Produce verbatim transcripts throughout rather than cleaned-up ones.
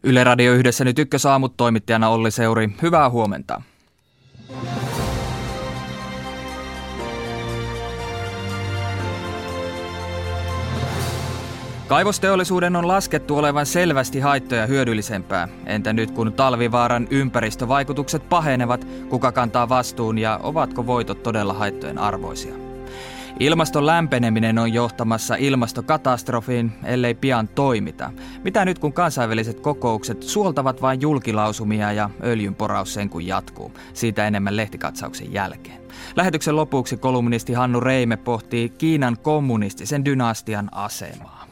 Yle Radio Yhdessä nyt ykkösaamut, toimittajana Olli Seuri. Hyvää huomenta. Kaivosteollisuuden on laskettu olevan selvästi haittoja hyödyllisempää. Entä nyt kun talvivaaran ympäristövaikutukset pahenevat, kuka kantaa vastuun ja ovatko voitot todella haittojen arvoisia? Ilmaston lämpeneminen on johtamassa ilmastokatastrofiin, ellei pian toimita. Mitä nyt kun kansainväliset kokoukset suoltavat vain julkilausumia ja öljynporaus sen kun jatkuu? Siitä enemmän lehtikatsauksen jälkeen. Lähetyksen lopuksi kolumnisti Hannu Reime pohtii Kiinan kommunistisen dynastian asemaa.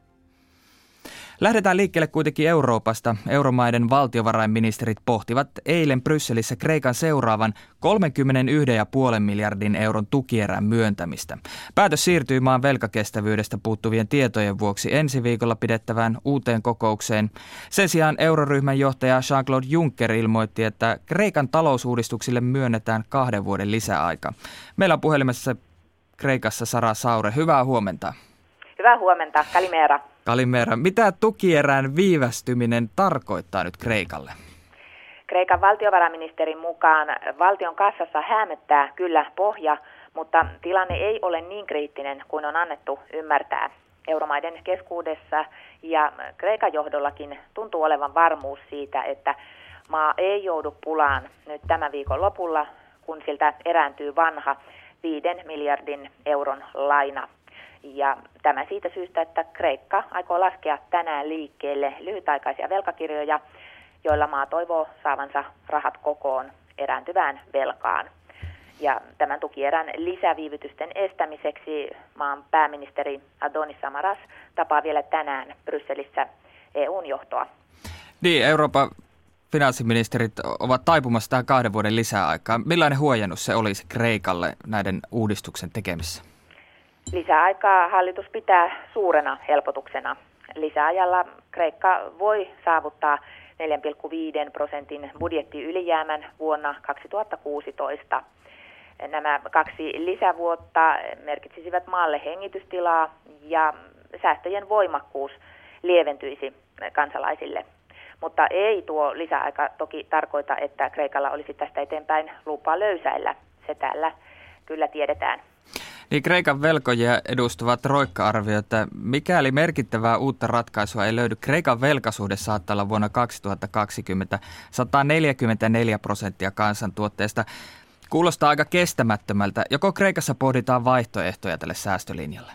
Lähdetään liikkeelle kuitenkin Euroopasta. Euromaiden valtiovarainministerit pohtivat eilen Brysselissä Kreikan seuraavan kolmekymmentäyksi pilkku viisi miljardin euron tukierän myöntämistä. Päätös siirtyy maan velkakestävyydestä puuttuvien tietojen vuoksi ensi viikolla pidettävään uuteen kokoukseen. Sen sijaan euroryhmän johtaja Jean-Claude Juncker ilmoitti, että Kreikan talousuudistuksille myönnetään kahden vuoden lisäaika. Meillä on puhelimessa Kreikassa Sara Saure. Hyvää huomenta. Hyvää huomenta. Kalimera. Kalimera. Mitä tukierän viivästyminen tarkoittaa nyt Kreikalle? Kreikan valtiovarainministerin mukaan valtion kassassa häämöttää kyllä pohja, mutta tilanne ei ole niin kriittinen kuin on annettu ymmärtää. Euromaiden keskuudessa ja Kreikan johdollakin tuntuu olevan varmuus siitä, että maa ei joudu pulaan nyt tämän viikon lopulla, kun siltä erääntyy vanha viiden miljardin euron laina. Ja tämä siitä syystä, että Kreikka aikoo laskea tänään liikkeelle lyhytaikaisia velkakirjoja, joilla maa toivoo saavansa rahat kokoon erääntyvään velkaan. Ja tämän tukierän lisäviivytysten estämiseksi maan pääministeri Adonis Samaras tapaa vielä tänään Brysselissä E U:n johtoa. Niin, Euroopan finanssiministerit ovat taipumassa tähän kahden vuoden lisäaikaa. Millainen huojennus se olisi Kreikalle näiden uudistuksen tekemisessä? Lisäaikaa hallitus pitää suurena helpotuksena. Lisäajalla Kreikka voi saavuttaa neljä pilkku viisi prosentin budjettiylijäämän vuonna kaksituhattakuusitoista. Nämä kaksi lisävuotta merkitsisivät maalle hengitystilaa ja säästöjen voimakkuus lieventyisi kansalaisille. Mutta ei tuo lisäaika toki tarkoita, että Kreikalla olisi tästä eteenpäin lupaa löysäillä. Se täällä kyllä tiedetään. Niin, Kreikan velkojia edustava Troikka arvioi, että mikäli merkittävää uutta ratkaisua ei löydy, Kreikan velkasuhde saattaa olla vuonna kaksituhattakaksikymmentä sata neljäkymmentäneljä prosenttia kansantuotteesta. Kuulostaa aika kestämättömältä. Joko Kreikassa pohditaan vaihtoehtoja tälle säästölinjalle?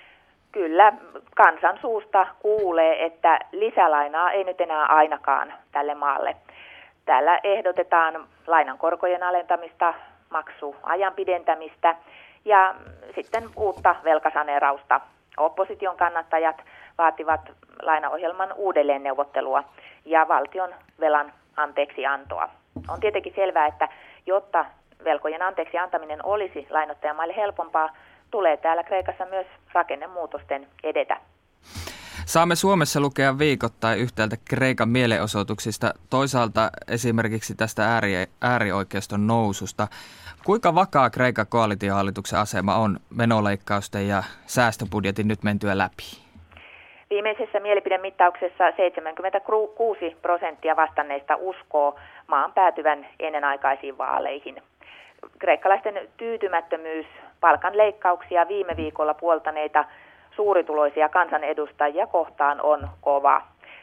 Kyllä, kansan suusta kuulee, että lisälainaa ei nyt enää ainakaan tälle maalle. Täällä ehdotetaan lainan korkojen alentamista, maksuajan pidentämistä ja sitten uutta velkasaneerausta. Opposition kannattajat vaativat lainaohjelman uudelleenneuvottelua ja valtion velan anteeksiantoa. On tietenkin selvää, että jotta velkojen anteeksi antaminen olisi lainoittajamaille helpompaa, tulee täällä Kreikassa myös rakennemuutosten edetä. Saamme Suomessa lukea viikoittain yhtäältä Kreikan mielenosoituksista, toisaalta esimerkiksi tästä ääri, äärioikeiston noususta. Kuinka vakaa Kreikan koalitiohallituksen asema on menoleikkausten ja säästöbudjetin nyt mentyä läpi? Viimeisessä mielipidemittauksessa seitsemänkymmentäkuusi prosenttia vastanneista uskoo maan päätyvän ennenaikaisiin vaaleihin. Kreikkalaisten tyytymättömyys palkanleikkauksia viime viikolla puoltaneita suurituloisia kansanedustajia kohtaan on kova.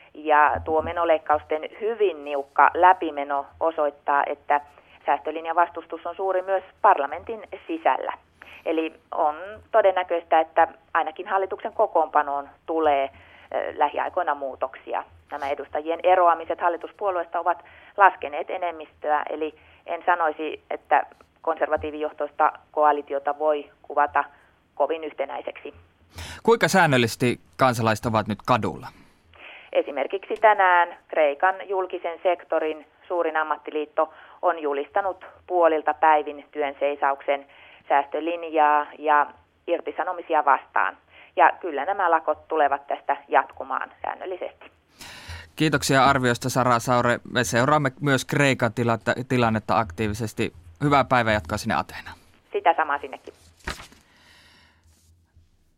Ja tuo menoleikkausten hyvin niukka läpimeno osoittaa, että säästölinjan vastustus on suuri myös parlamentin sisällä. Eli on todennäköistä, että ainakin hallituksen kokoonpanoon tulee lähiaikoina muutoksia. Nämä edustajien eroamiset hallituspuolueesta ovat laskeneet enemmistöä, eli en sanoisi, että konservatiivijohtoista koalitiota voi kuvata kovin yhtenäiseksi. Kuinka säännöllisesti kansalaiset ovat nyt kadulla? Esimerkiksi tänään Kreikan julkisen sektorin suurin ammattiliitto on julistanut puolilta päivin työnseisauksen säästölinjaa ja irtisanomisia vastaan. Ja kyllä nämä lakot tulevat tästä jatkumaan säännöllisesti. Kiitoksia arviosta, Sara Saure. Me seuraamme myös Kreikan tilannetta aktiivisesti. Hyvää päivänjatkoa sinne Ateenaan. Sitä samaa sinnekin.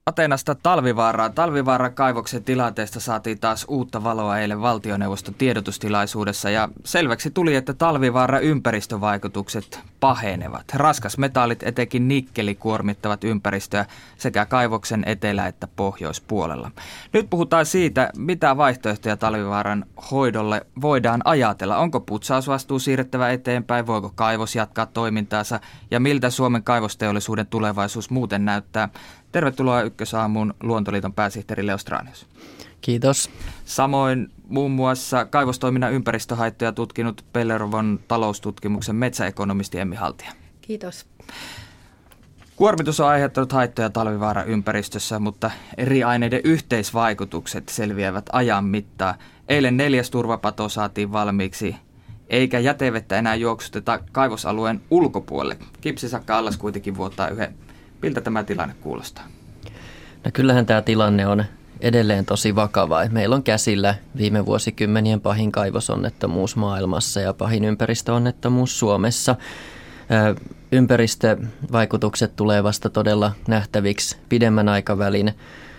Ateenasta Talvivaaraan. Talvivaaran kaivoksen tilanteesta saatiin taas uutta valoa eilen valtioneuvoston tiedotustilaisuudessa ja selväksi tuli, että Talvivaaran ympäristövaikutukset pahenevat. Raskasmetallit, etenkin nikkeli, kuormittavat ympäristöä sekä kaivoksen etelä- että pohjoispuolella. Nyt puhutaan siitä, mitä vaihtoehtoja Talvivaaran hoidolle voidaan ajatella. Onko putsausvastuu siirrettävä eteenpäin, voiko kaivos jatkaa toimintaansa ja miltä Suomen kaivosteollisuuden tulevaisuus muuten näyttää? Tervetuloa Ykkösaamuun Luontoliiton pääsihteeri Leo Stranius. Kiitos. Samoin muun muassa kaivostoiminnan ympäristöhaittoja tutkinut Pellervon taloustutkimuksen metsäekonomisti Emmi Haltia. Kiitos. Kuormitus on aiheuttanut haittoja Talvivaaran ympäristössä, mutta eri aineiden yhteisvaikutukset selviävät ajan mittaan. Eilen neljäs turvapato saatiin valmiiksi, eikä jätevettä enää juoksuteta kaivosalueen ulkopuolelle. Kipsisakka allas kuitenkin vuottaa yhden. Miltä tämä tilanne kuulostaa? No kyllähän tämä tilanne on edelleen tosi vakava. Meillä on käsillä viime vuosikymmenien pahin kaivosonnettomuus maailmassa ja pahin ympäristöonnettomuus Suomessa. Ympäristövaikutukset tulee vasta todella nähtäviksi pidemmän aikavälin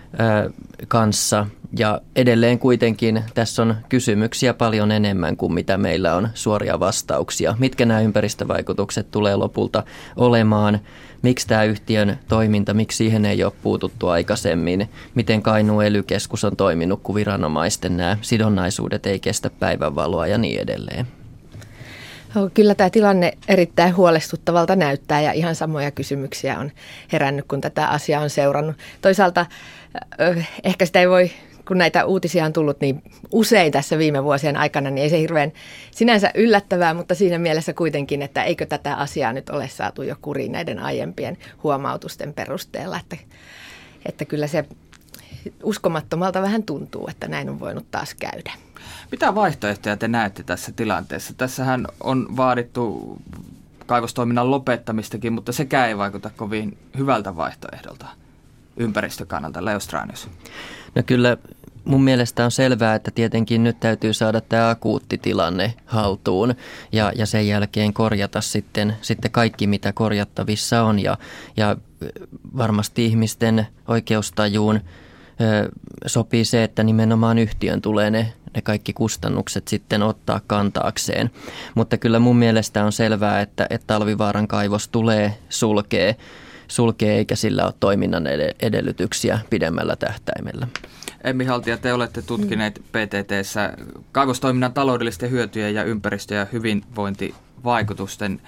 kanssa. Ja edelleen kuitenkin tässä on kysymyksiä paljon enemmän kuin mitä meillä on suoria vastauksia. Mitkä nämä ympäristövaikutukset tulee lopulta olemaan? Miksi tämä yhtiön toiminta, miksi siihen ei ole puututtu aikaisemmin? Miten Kainuun E L Y-keskus on toiminut, kun viranomaisten nämä sidonnaisuudet ei kestä päivänvaloa ja niin edelleen? Kyllä tämä tilanne erittäin huolestuttavalta näyttää ja ihan samoja kysymyksiä on herännyt, kun tätä asiaa on seurannut. Toisaalta ehkä sitä ei voi, kun näitä uutisia on tullut niin usein tässä viime vuosien aikana, niin ei se hirveän sinänsä yllättävää, mutta siinä mielessä kuitenkin, että eikö tätä asiaa nyt ole saatu jo kuriin näiden aiempien huomautusten perusteella, että, että kyllä se uskomattomalta vähän tuntuu, että näin on voinut taas käydä. Mitä vaihtoehtoja te näette tässä tilanteessa? Tässähän on vaadittu kaivostoiminnan lopettamistakin, mutta sekään ei vaikuta kovin hyvältä vaihtoehdolta ympäristökannalta. Leo Stranius. No kyllä mun mielestä on selvää, että tietenkin nyt täytyy saada tämä akuutti tilanne haltuun ja, ja sen jälkeen korjata sitten, sitten kaikki, mitä korjattavissa on. Ja, ja varmasti ihmisten oikeustajuun sopii se, että nimenomaan yhtiön tulee ne, ne kaikki kustannukset sitten ottaa kantaakseen. Mutta kyllä mun mielestä on selvää, että, että Talvivaaran kaivos tulee sulkea, sulkea eikä sillä ole toiminnan edellytyksiä pidemmällä tähtäimellä. Emmi Haltia, te olette tutkineet P T T:ssä kaivostoiminnan taloudellisten hyötyjen ja ympäristö- ja hyvinvointivaikutusten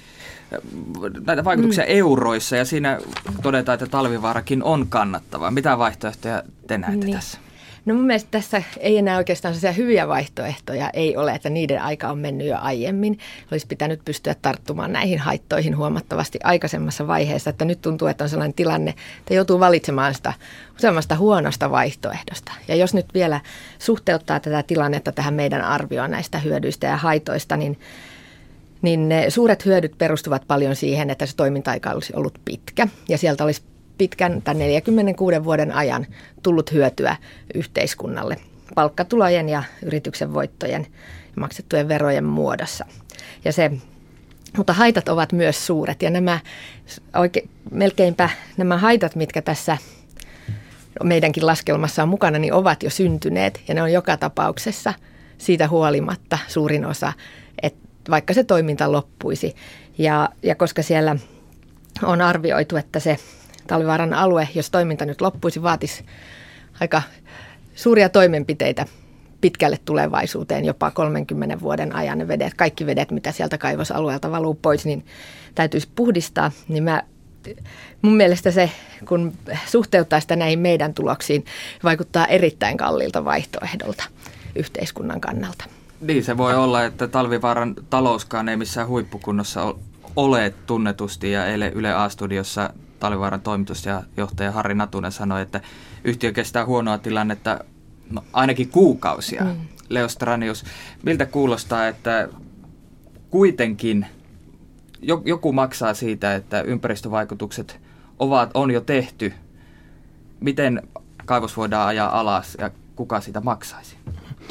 näitä vaikutuksia mm. euroissa, ja siinä todetaan, että Talvivaarakin on kannattava. Mitä vaihtoehtoja te näette niin tässä? No mun mielestä tässä ei enää oikeastaan sellaisia hyviä vaihtoehtoja ei ole, että niiden aika on mennyt jo aiemmin. Olisi pitänyt pystyä tarttumaan näihin haittoihin huomattavasti aikaisemmassa vaiheessa, että nyt tuntuu, että on sellainen tilanne, että joutuu valitsemaan sitä useammasta huonosta vaihtoehdosta. Ja jos nyt vielä suhteuttaa tätä tilannetta tähän meidän arvioon näistä hyödyistä ja haitoista, niin niin ne suuret hyödyt perustuvat paljon siihen, että se toiminta-aika olisi ollut pitkä ja sieltä olisi pitkän tai neljänkymmenenkuuden vuoden ajan tullut hyötyä yhteiskunnalle palkkatulojen ja yrityksen voittojen ja maksettujen verojen muodossa. Ja se, mutta haitat ovat myös suuret ja nämä oike, melkeinpä nämä haitat, mitkä tässä meidänkin laskelmassa on mukana, niin ovat jo syntyneet ja ne on joka tapauksessa siitä huolimatta suurin osa, että vaikka se toiminta loppuisi. Ja, ja koska siellä on arvioitu, että se Talvivaaran alue, jos toiminta nyt loppuisi, vaatisi aika suuria toimenpiteitä pitkälle tulevaisuuteen, jopa kolmenkymmenen vuoden ajan ne vedet, kaikki vedet, mitä sieltä kaivosalueelta valuu pois, niin täytyisi puhdistaa. Niin mä, mun mielestä se, kun suhteuttaa sitä näihin meidän tuloksiin, vaikuttaa erittäin kalliilta vaihtoehdolta yhteiskunnan kannalta. Niin, se voi olla, että Talvivaaran talouskaan ei missään huippukunnossa ole tunnetusti, ja eilen Yle A-studiossa Talvivaaran toimitusjohtaja Harri Natunen sanoi, että yhtiö kestää huonoa tilannetta no, ainakin kuukausia. Mm. Leo Stranius, miltä kuulostaa, että kuitenkin joku maksaa siitä, että ympäristövaikutukset ovat, on jo tehty. Miten kaivos voidaan ajaa alas ja kuka sitä maksaisi?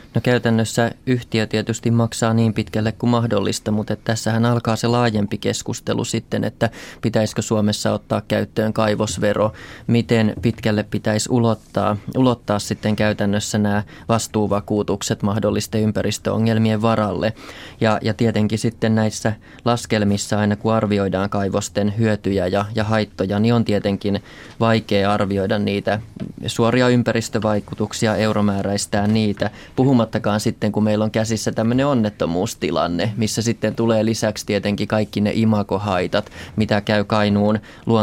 No käytännössä yhtiö tietysti maksaa niin pitkälle kuin mahdollista, mutta tässähän alkaa se laajempi keskustelu sitten, että pitäisikö Suomessa ottaa käyttöön kaivosvero, miten pitkälle pitäisi ulottaa, ulottaa sitten käytännössä nämä vastuuvakuutukset mahdollisten ympäristöongelmien varalle. Ja, ja tietenkin sitten näissä laskelmissa aina kun arvioidaan kaivosten hyötyjä ja, ja haittoja, niin on tietenkin vaikea arvioida niitä suoria ympäristövaikutuksia, euromääräistään niitä, puhumattakaan sitten, kun meillä on käsissä tämmöinen onnettomuustilanne, missä sitten tulee lisäksi tietenkin kaikki ne imagohaitat, mitä käy Kainuun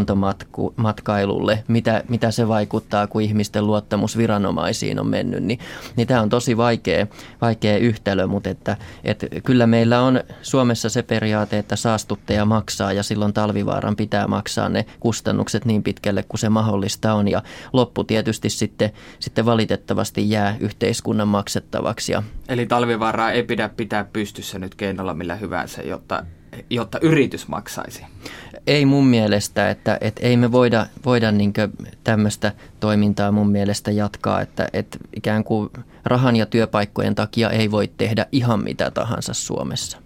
luontomatkailulle, mitä, mitä se vaikuttaa, kun ihmisten luottamus viranomaisiin on mennyt, niin, niin tämä on tosi vaikea, vaikea yhtälö, mutta että, että kyllä meillä on Suomessa se periaate, että saastuttaja maksaa ja silloin Talvivaaran pitää maksaa ne kustannukset niin pitkälle kuin se mahdollista on ja loppu tietysti sitten, sitten valitettavasti jää yhteiskunnan maksettavaksi. Eli Talvivaaraa ei pidä pitää pystyssä nyt keinolla millä hyvänsä, jotta, jotta yritys maksaisi? Ei mun mielestä, että, että ei me voida, voida niin tämmöistä toimintaa mun mielestä jatkaa, että, että ikään kuin rahan ja työpaikkojen takia ei voi tehdä ihan mitä tahansa Suomessa.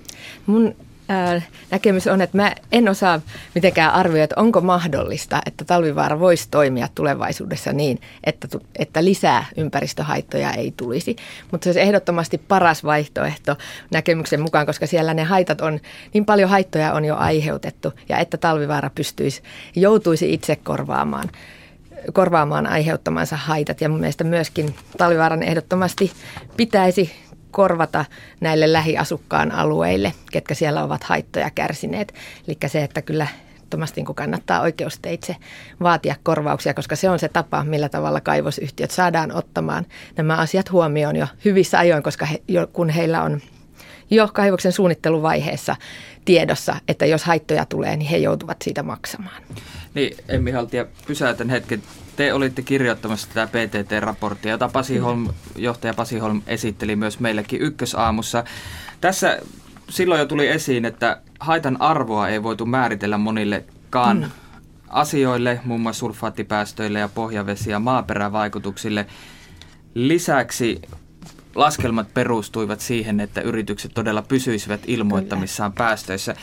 Mun ää, näkemys on, että mä en osaa mitenkään arvioida, että onko mahdollista, että Talvivaara voisi toimia tulevaisuudessa niin, että, että lisää ympäristöhaittoja ei tulisi. Mutta se olisi ehdottomasti paras vaihtoehto näkemyksen mukaan, koska siellä ne haitat on, niin paljon haittoja on jo aiheutettu ja että Talvivaara pystyisi, joutuisi itse korvaamaan. korvaamaan aiheuttamansa haitat ja mun mielestä myöskin Talvivaaran ehdottomasti pitäisi korvata näille lähiasukkaan alueille, ketkä siellä ovat haittoja kärsineet. Eli se, että kyllä ehdottomasti kannattaa oikeusteitse vaatia korvauksia, koska se on se tapa, millä tavalla kaivosyhtiöt saadaan ottamaan nämä asiat huomioon jo hyvissä ajoin, koska he, jo, kun heillä on jo kaivoksen suunnitteluvaiheessa tiedossa, että jos haittoja tulee, niin he joutuvat siitä maksamaan. Niin, Emmi Haltia, pysäytän hetken. Te olitte kirjoittamassa tätä P T T-raporttia, jota Pasi Holm, johtaja Pasi Holm esitteli myös meillekin Ykkösaamussa. Tässä silloin jo tuli esiin, että haitan arvoa ei voitu määritellä monillekaan mm. asioille, muun muassa sulfaattipäästöille ja pohjavesi- ja maaperävaikutuksille. Lisäksi laskelmat perustuivat siihen, että yritykset todella pysyisivät ilmoittamissaan päästöissä.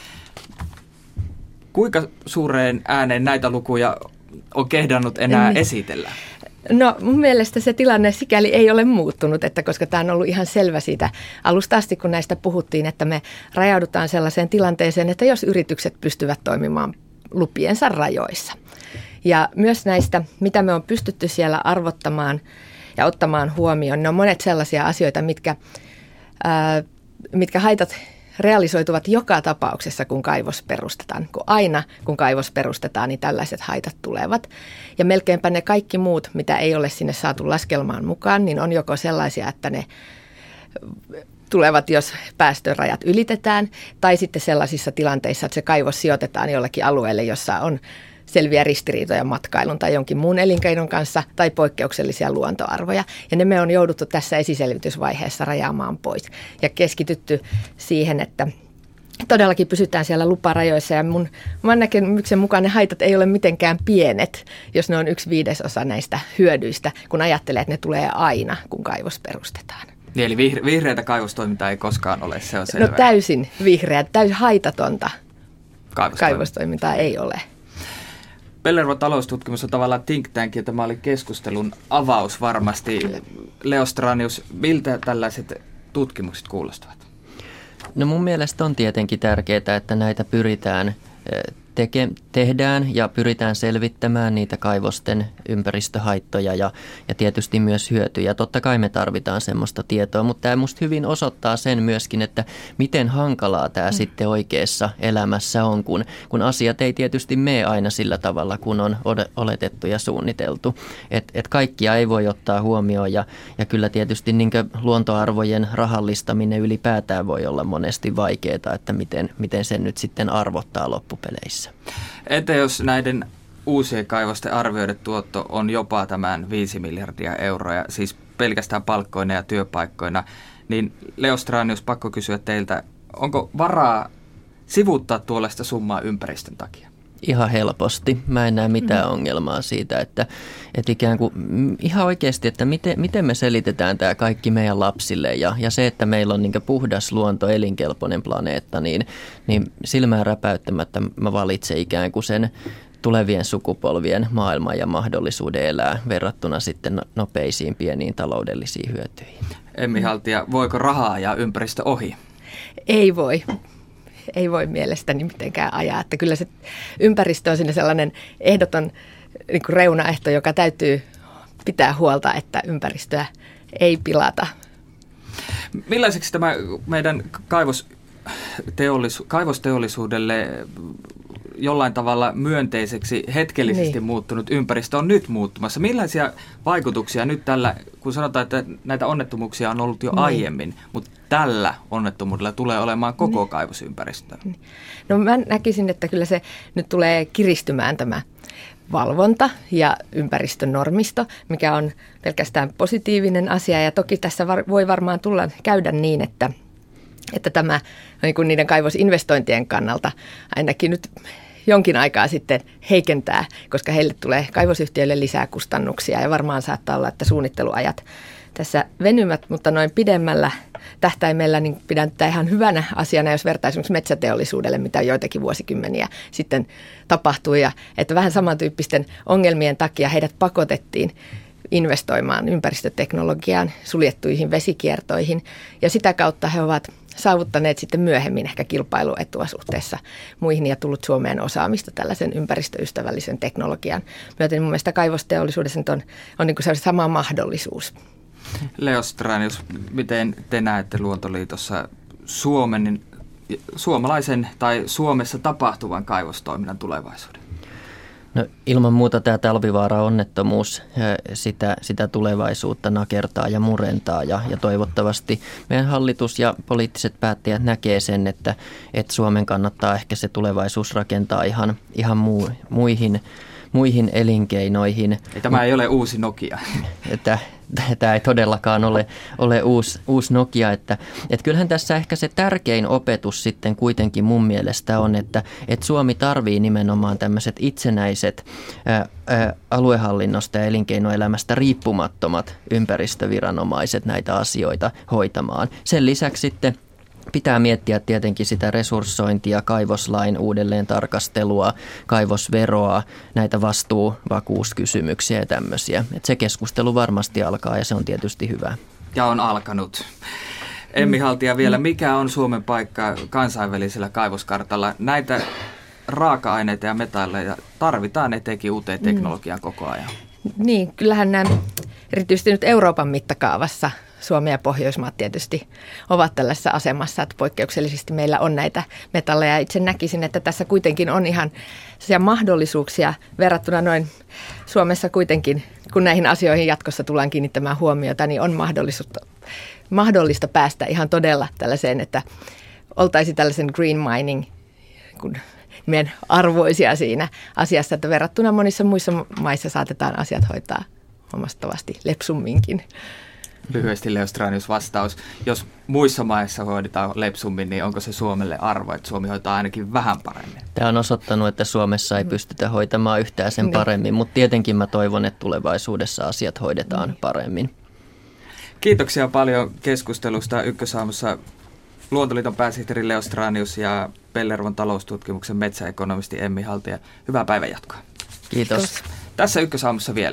Kuinka suureen ääneen näitä lukuja on kehdannut enää niin esitellä? No mun mielestä se tilanne sikäli ei ole muuttunut, että koska tämä on ollut ihan selvä siitä alusta asti, kun näistä puhuttiin, että me rajaudutaan sellaiseen tilanteeseen, että jos yritykset pystyvät toimimaan lupiensa rajoissa. Ja myös näistä, mitä me on pystytty siellä arvottamaan ja ottamaan huomioon, ne on monet sellaisia asioita, mitkä, ää, mitkä haitat realisoituvat joka tapauksessa, kun kaivos perustetaan. Kun aina, kun kaivos perustetaan, niin tällaiset haitat tulevat. Ja melkeinpä ne kaikki muut, mitä ei ole sinne saatu laskelmaan mukaan, niin on joko sellaisia, että ne tulevat, jos päästörajat ylitetään, tai sitten sellaisissa tilanteissa, että se kaivos sijoitetaan jollekin alueelle, jossa on selviä ristiriitoja matkailun tai jonkin muun elinkeinon kanssa tai poikkeuksellisia luontoarvoja. Ja ne me on jouduttu tässä esiselvitysvaiheessa rajaamaan pois ja keskitytty siihen, että todellakin pysytään siellä luparajoissa. Ja mun, mun näkemyksen mukaan ne haitat ei ole mitenkään pienet, jos ne on yksi viidesosa näistä hyödyistä, kun ajattelee, että ne tulee aina, kun kaivos perustetaan. Niin, eli vihre- vihreätä kaivostoimintaa ei koskaan ole, se on selvä. No täysin vihreä, täysin haitatonta kaivostoimintaa, kaivostoimintaa ei ole. Pellervo taloustutkimus on tavallaan think tank, ja tämä oli keskustelun avaus varmasti. Leo Stranius, miltä tällaiset tutkimukset kuulostavat? No mun mielestä on tietenkin tärkeää, että näitä pyritään teke, tehdään ja pyritään selvittämään niitä kaivosten ympäristöhaittoja ja, ja tietysti myös hyötyjä. Totta kai me tarvitaan semmoista tietoa, mutta tämä musta hyvin osoittaa sen myöskin, että miten hankalaa tämä mm. sitten oikeassa elämässä on, kun, kun asiat ei tietysti mene aina sillä tavalla, kun on oletettu ja suunniteltu. Et, et kaikkia ei voi ottaa huomioon ja, ja kyllä tietysti niin kuin luontoarvojen rahallistaminen ylipäätään voi olla monesti vaikeaa, että miten, miten sen nyt sitten arvottaa loppupeleissä. Entä jos näiden uusien kaivosten arvioiden tuotto on jopa tämän viisi miljardia euroa, siis pelkästään palkkoina ja työpaikkoina, niin Leo Stranius, pakko kysyä teiltä, onko varaa sivuuttaa tuollaista summaa ympäristön takia? Ihan helposti. Mä en näe mitään mm. ongelmaa siitä, että, että ikään kuin ihan oikeasti, että miten, miten me selitetään tämä kaikki meidän lapsille ja, ja se, että meillä on niin kuin puhdas luonto, elinkelpoinen planeetta, niin, niin silmään räpäyttämättä mä valitsen ikään kuin sen tulevien sukupolvien maailman ja mahdollisuuden elää verrattuna sitten nopeisiin pieniin taloudellisiin hyötyihin. Emmi Haltia, voiko rahaa ajaa ympäristö ohi? Ei voi. Ei voi mielestäni mitenkään ajaa. Että kyllä se ympäristö on siinä sellainen ehdoton niin kuin reunaehto, joka täytyy pitää huolta, että ympäristöä ei pilata. Millaiseksi tämä meidän kaivosteollisu- kaivosteollisuudelle jollain tavalla myönteiseksi hetkellisesti niin. muuttunut ympäristö on nyt muuttumassa? Millaisia vaikutuksia nyt tällä, kun sanotaan, että näitä onnettomuuksia on ollut jo niin. aiemmin, mutta tällä onnettomuudella tulee olemaan koko niin. kaivosympäristö? No mä näkisin, että kyllä se nyt tulee kiristymään tämä valvonta ja ympäristön normisto, mikä on pelkästään positiivinen asia. Ja toki tässä var, voi varmaan tulla käydä niin, että, että tämä niin kuin niiden kaivosinvestointien kannalta ainakin nyt jonkin aikaa sitten heikentää, koska heille tulee kaivosyhtiöille lisää kustannuksia ja varmaan saattaa olla, että suunnitteluajat tässä venymät, mutta noin pidemmällä tähtäimellä niin pidän tätä ihan hyvänä asiana, jos vertaa esimerkiksi metsäteollisuudelle, mitä joitakin vuosikymmeniä sitten tapahtui. Ja että vähän samantyyppisten ongelmien takia heidät pakotettiin investoimaan ympäristöteknologiaan, suljettuihin vesikiertoihin ja sitä kautta he ovat saavuttaneet sitten myöhemmin ehkä kilpailuetua suhteessa muihin ja tullut Suomeen osaamista tällaisen ympäristöystävällisen teknologian myöten. Mun mielestä kaivosteollisuudessa on, on niin kuin se sama mahdollisuus. Leo Stranius, miten te näette Luontoliitossa Suomen, suomalaisen tai Suomessa tapahtuvan kaivostoiminnan tulevaisuuden? No, ilman muuta tämä Talvivaara-onnettomuus sitä, sitä tulevaisuutta nakertaa ja murentaa ja, ja toivottavasti meidän hallitus ja poliittiset päättäjät näkee sen, että, että Suomen kannattaa ehkä se tulevaisuus rakentaa ihan, ihan muu, muihin, muihin elinkeinoihin. Ei, tämä ei ole uusi Nokia. Että, Tämä ei todellakaan ole, ole uusi, uusi Nokia, että, että kyllähän tässä ehkä se tärkein opetus sitten kuitenkin mun mielestä on, että, että Suomi tarvii nimenomaan tämmöiset itsenäiset ää, ää, aluehallinnosta ja elinkeinoelämästä riippumattomat ympäristöviranomaiset näitä asioita hoitamaan. Sen lisäksi sitten pitää miettiä tietenkin sitä resurssointia, kaivoslain uudelleen tarkastelua, kaivosveroa, näitä vastuuvakuuskysymyksiä ja tämmöisiä. Et se keskustelu varmasti alkaa ja se on tietysti hyvä. Ja on alkanut. Emmi Haltia vielä, mikä on Suomen paikka kansainvälisellä kaivoskartalla? Näitä raaka-aineita ja metalleja tarvitaan etenkin uuteen teknologiaan koko ajan. Niin, kyllähän nämä erityisesti nyt Euroopan mittakaavassa Suomi ja Pohjoismaat tietysti ovat tällaisessa asemassa, että poikkeuksellisesti meillä on näitä metalleja. Itse näkisin, että tässä kuitenkin on ihan mahdollisuuksia verrattuna noin Suomessa kuitenkin, kun näihin asioihin jatkossa tullaan kiinnittämään huomiota, niin on mahdollista, mahdollista päästä ihan todella tällaiseen, että oltaisiin tällaisen green mining kun meidän arvoisia siinä asiassa, että verrattuna monissa muissa maissa saatetaan asiat hoitaa huomattavasti lepsumminkin. Lyhyesti Leo Stranius vastaus. Jos muissa maissa hoidetaan lepsummin, niin onko se Suomelle arvo, että Suomi hoitaa ainakin vähän paremmin? Tämä on osoittanut, että Suomessa ei pystytä hoitamaan yhtään sen paremmin, mutta tietenkin mä toivon, että tulevaisuudessa asiat hoidetaan paremmin. Kiitoksia paljon keskustelusta Ykkösaamussa Luontoliiton pääsihteeri Leo Stranius ja Pellervon taloustutkimuksen metsäekonomisti Emmi Haltia. Hyvää päivänjatkoa. Kiitos. Kiitos. Tässä Ykkösaamussa vielä.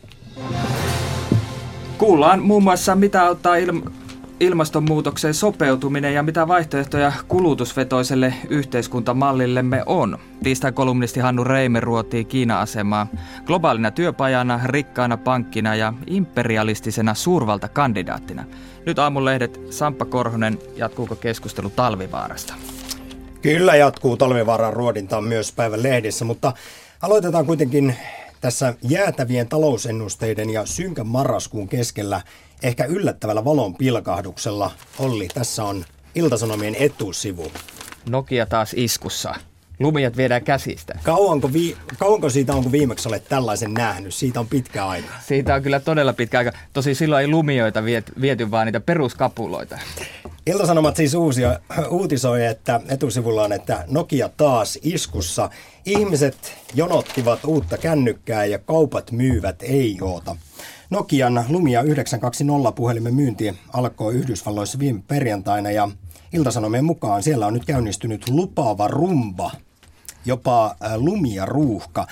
Kuullaan muun muassa, mitä auttaa ilma- ilmastonmuutokseen sopeutuminen ja mitä vaihtoehtoja kulutusvetoiselle yhteiskuntamallillemme on. Tiistain kolumnisti Hannu Reimer ruotii Kiina-asemaa globaalina työpajana, rikkaana pankkina ja imperialistisena suurvaltakandidaattina. Nyt aamulehdet, Samppa Korhonen, jatkuuko keskustelu Talvivaarasta? Kyllä jatkuu. Talvivaaran ruodinta on myös päivän lehdissä, mutta aloitetaan kuitenkin tässä jäätävien talousennusteiden ja synkän marraskuun keskellä ehkä yllättävällä valon pilkahduksella. Olli, tässä on Ilta-Sanomien etusivu. Nokia taas iskussa. Lumiot viedään käsistä. Kauanko, vi- kauanko siitä on, kun viimeksi olet tällaisen nähnyt? Siitä on pitkä aika. Siitä on kyllä todella pitkä aika. Tosi silloin ei lumioita viet- viety, vaan niitä peruskapuloita. Ilta-Sanomat siis uusia, uutisoi, että etusivullaan, että Nokia taas iskussa. Ihmiset jonottivat uutta kännykkää ja kaupat myyvät ei oota. Nokian Lumia yhdeksän kaksikymmentä puhelimen myynti alkoi Yhdysvalloissa viime perjantaina ja Ilta-Sanomien mukaan siellä on nyt käynnistynyt lupaava rumba, jopa Lumia-ruuhka.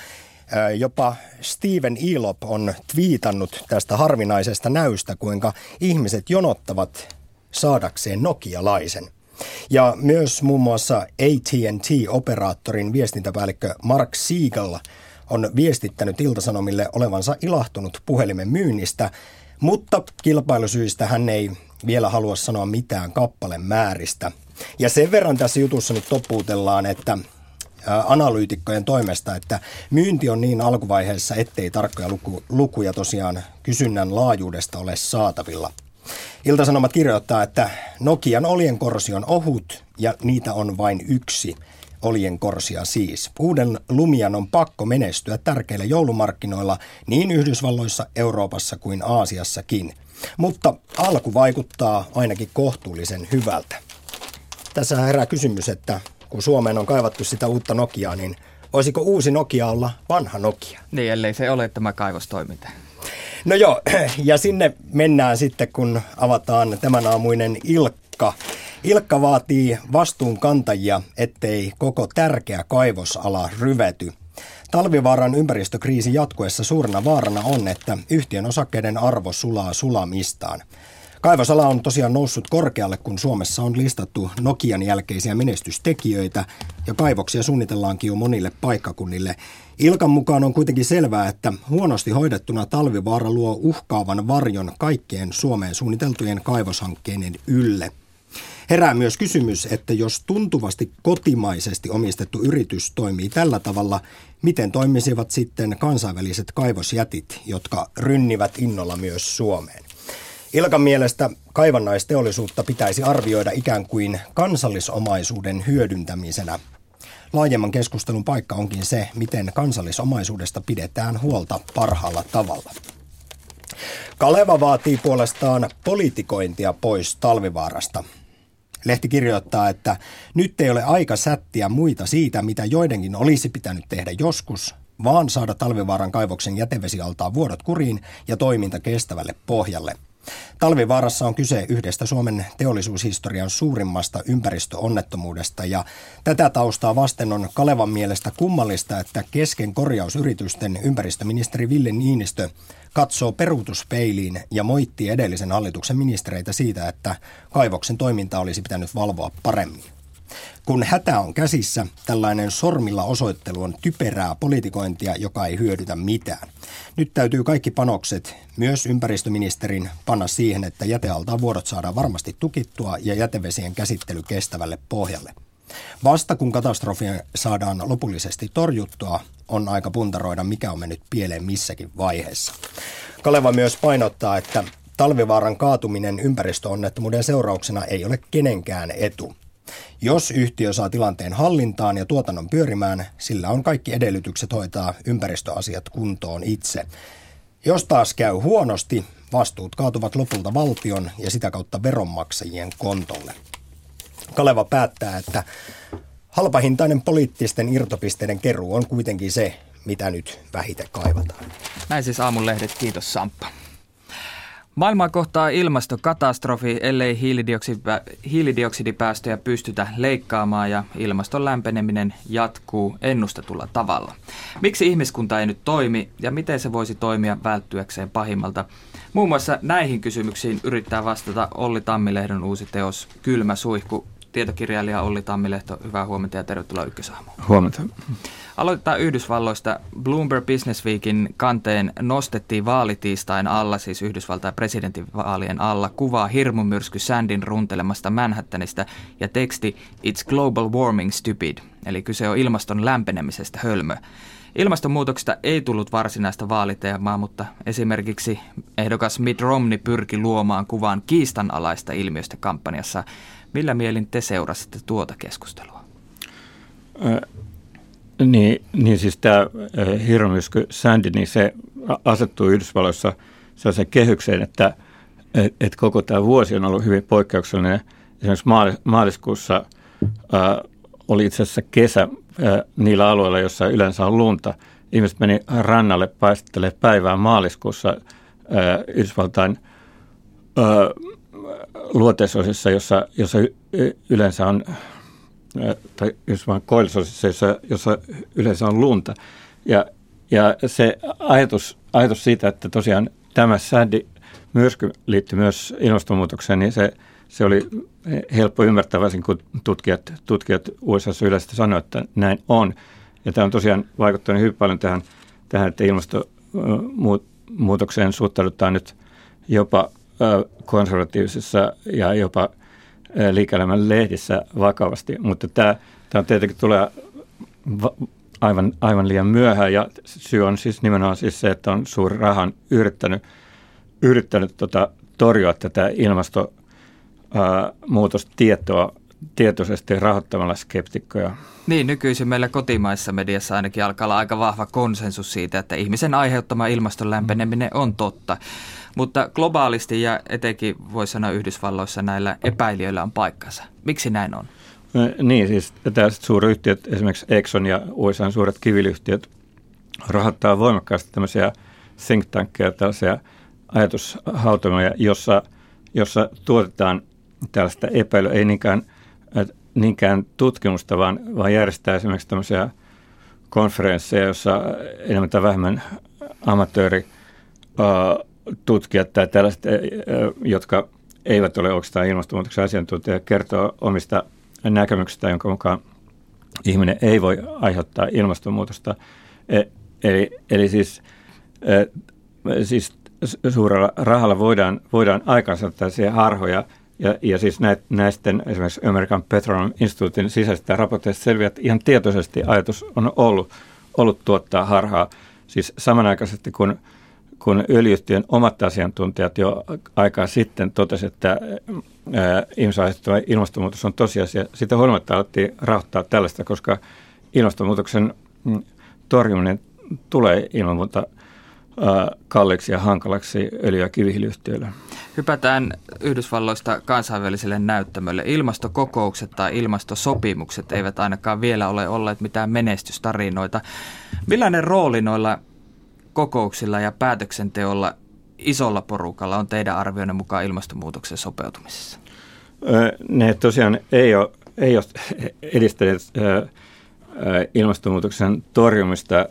Jopa Steven Elop on twiitannut tästä harvinaisesta näystä, kuinka ihmiset jonottavat saadakseen nokialaisen. Ja myös muun muassa A T and T-operaattorin viestintäpäällikkö Mark Siegel on viestittänyt Ilta-Sanomille olevansa ilahtunut puhelimen myynnistä, mutta kilpailusyistä hän ei vielä halua sanoa mitään kappalemääristä. Ja sen verran tässä jutussa nyt topuutellaan, että analyytikkojen toimesta, että myynti on niin alkuvaiheessa, ettei tarkkoja luku, lukuja tosiaan kysynnän laajuudesta ole saatavilla. Ilta-Sanomat kirjoittaa, että Nokian oljenkorsi on ohut ja niitä on vain yksi. Oljenkorsia siis. Uuden Lumian on pakko menestyä tärkeillä joulumarkkinoilla niin Yhdysvalloissa, Euroopassa kuin Aasiassakin. Mutta alku vaikuttaa ainakin kohtuullisen hyvältä. Tässä herää kysymys, että kun Suomeen on kaivattu sitä uutta Nokiaa, niin voisiko uusi Nokia olla vanha Nokia? Niin, ellei se ole tämä kaivostoiminta. No joo, ja sinne mennään sitten, kun avataan tämän aamuinen Ilkka. Ilkka vaatii vastuunkantajia, ettei koko tärkeä kaivosala ryvety. Talvivaaran ympäristökriisin jatkuessa suurena vaarana on, että yhtiön osakkeiden arvo sulaa sulamistaan. Kaivosala on tosiaan noussut korkealle, kun Suomessa on listattu Nokian jälkeisiä menestystekijöitä ja kaivoksia suunnitellaankin jo monille paikkakunnille. Ilkan mukaan on kuitenkin selvää, että huonosti hoidettuna Talvivaara luo uhkaavan varjon kaikkien Suomeen suunniteltujen kaivoshankkeiden ylle. Herää myös kysymys, että jos tuntuvasti kotimaisesti omistettu yritys toimii tällä tavalla, miten toimisivat sitten kansainväliset kaivosjätit, jotka rynnivät innolla myös Suomeen? Ilkan mielestä kaivannaisteollisuutta pitäisi arvioida ikään kuin kansallisomaisuuden hyödyntämisenä. Laajemman keskustelun paikka onkin se, miten kansallisomaisuudesta pidetään huolta parhaalla tavalla. Kaleva vaatii puolestaan politikointia pois Talvivaarasta. Lehti kirjoittaa, että nyt ei ole aika sättiä muita siitä, mitä joidenkin olisi pitänyt tehdä joskus, vaan saada Talvivaaran kaivoksen jätevesialtaan vuodot kuriin ja toiminta kestävälle pohjalle. Talvivaarassa on kyse yhdestä Suomen teollisuushistorian suurimmasta ympäristöonnettomuudesta ja tätä taustaa vasten on Kalevan mielestä kummallista, että kesken korjausyritysten ympäristöministeri Ville Niinistö katsoo peruutuspeiliin ja moittii edellisen hallituksen ministereitä siitä, että kaivoksen toimintaa olisi pitänyt valvoa paremmin. Kun hätä on käsissä, tällainen sormilla osoittelu on typerää politikointia, joka ei hyödytä mitään. Nyt täytyy kaikki panokset, myös ympäristöministerin, panna siihen, että jätealtaan vuodot saadaan varmasti tukittua ja jätevesien käsittely kestävälle pohjalle. Vasta kun katastrofia saadaan lopullisesti torjuttua, on aika puntaroida, mikä on mennyt pieleen missäkin vaiheessa. Kaleva myös painottaa, että Talvivaaran kaatuminen ympäristöonnettomuuden seurauksena ei ole kenenkään etu. Jos yhtiö saa tilanteen hallintaan ja tuotannon pyörimään, sillä on kaikki edellytykset hoitaa ympäristöasiat kuntoon itse. Jos taas käy huonosti, vastuut kaatuvat lopulta valtion ja sitä kautta veronmaksajien kontolle. Kaleva päättää, että halpahintainen poliittisten irtopisteiden keruu on kuitenkin se, mitä nyt vähiten kaivataan. Näin siis aamun lehdet. Kiitos Samppa. Maailmaa kohtaa ilmastokatastrofi, ellei hiilidioksidipäästöjä pystytä leikkaamaan ja ilmaston lämpeneminen jatkuu ennustetulla tavalla. Miksi ihmiskunta ei nyt toimi ja miten se voisi toimia välttyäkseen pahimmalta? Muun muassa näihin kysymyksiin yrittää vastata Olli Tammilehdon uusi teos Kylmä suihku. Tietokirjailija Olli Tammilehto, hyvää huomenta ja tervetuloa Ykkösaamuun. Huomenta. Aloitetaan Yhdysvalloista. Bloomberg Business Weekin kanteen nostettiin vaalitiistain alla, siis Yhdysvaltain presidentinvaalien alla, kuvaa hirmumyrsky Sandin runtelemasta Manhattanista ja teksti It's global warming stupid, eli kyse on ilmaston lämpenemisestä hölmö. Ilmastonmuutoksesta ei tullut varsinaista vaaliteemaa, mutta esimerkiksi ehdokas Mitt Romney pyrki luomaan kuvan kiistanalaista ilmiöstä kampanjassa. Millä mielin te seurasitte tuota keskustelua? Äh, niin, niin siis tämä äh, hirmumyrsky Sandy, niin se asettuu Yhdysvalloissa sellaisen kehykseen, että et, et koko tämä vuosi on ollut hyvin poikkeuksellinen esimerkiksi maaliskuussa ää, oli itse asiassa kesä ää, niillä alueilla, joissa yleensä on lunta. Ihmiset meni rannalle paistelee päivää maaliskuussa ää, Yhdysvaltain ää, luoteisosissa, jossa, jossa yleensä on, ää, tai Yhdysvaltain koillisosissa, jossa, jossa yleensä on lunta. Ja, ja se ajatus, ajatus siitä, että tosiaan tämä Sandy myrsky liittyy myös ilmastonmuutokseen, niin se, se oli helppo ymmärtää, varsinkin kun tutkijat, tutkijat U S A:ssa yleisesti sanoivat, että näin on. Ja tämä on tosiaan vaikuttanut hyvin paljon tähän, tähän että ilmastonmuutokseen suhtaudutaan nyt jopa konservatiivisissa ja jopa liike-elämän lehdissä vakavasti. Mutta tämä, tämä tietenkin tulee aivan, aivan liian myöhään, ja syy on siis nimenomaan siis se, että on suuri rahan yrittänyt, yrittänyt tota, torjua tätä ilmastonmuutostietoa tietoisesti rahoittamalla skeptikkoja. Niin, nykyisin meillä kotimaisessa mediassa ainakin alkaa olla aika vahva konsensus siitä, että ihmisen aiheuttama ilmaston lämpeneminen on totta. Mutta globaalisti ja etenkin voi sanoa Yhdysvalloissa näillä epäilijöillä on paikkansa. Miksi näin on? Niin, siis tällaiset suuryhtiöt, esimerkiksi Exxon ja U S A:n suuret kivilyhtiöt, rahoittaa voimakkaasti tämmöisiä think tankkeja, tällaisia ajatushautomoja, jossa, jossa tuotetaan tällaista epäilyä, ei niinkään, niinkään tutkimusta, vaan, vaan järjestää esimerkiksi tämmöisiä konferensseja, jossa enemmän tai vähemmän amatööri tutkijat tai tällaiset, jotka eivät ole oikeastaan ilmastonmuutoksen asiantuntijat, kertoo omista näkemyksistä, jonka mukaan ihminen ei voi aiheuttaa ilmastonmuutosta. Eli, eli siis, siis suurella rahalla voidaan, voidaan aikaansaada tällaisia harhoja, ja, ja siis näisten esimerkiksi American Petroleum Instituutin sisäisistä raporteista selviää, että ihan tietoisesti ajatus on ollut, ollut tuottaa harhaa. Siis samanaikaisesti kun kun öljyhtiön omat asiantuntijat jo aikaa sitten totesivat, että ihmisen aiheuttama ilmastonmuutos on tosiasia. Sitä huolimatta alettiin rahoittaa tällaista, koska ilmastonmuutoksen torjuminen tulee ilman muuta kalliiksi ja hankalaksi öljy- ja kivihiiliyhtiöille. Hypätään Yhdysvalloista kansainväliselle näyttämölle. Ilmastokokoukset tai ilmastosopimukset eivät ainakaan vielä ole olleet mitään menestystarinoita. Millainen rooli noilla kokouksilla ja päätöksenteolla isolla porukalla on teidän arvioinnin mukaan ilmastonmuutoksen sopeutumisessa? Ne tosiaan ei ole, ei ole edistäneet ilmastonmuutoksen torjumista,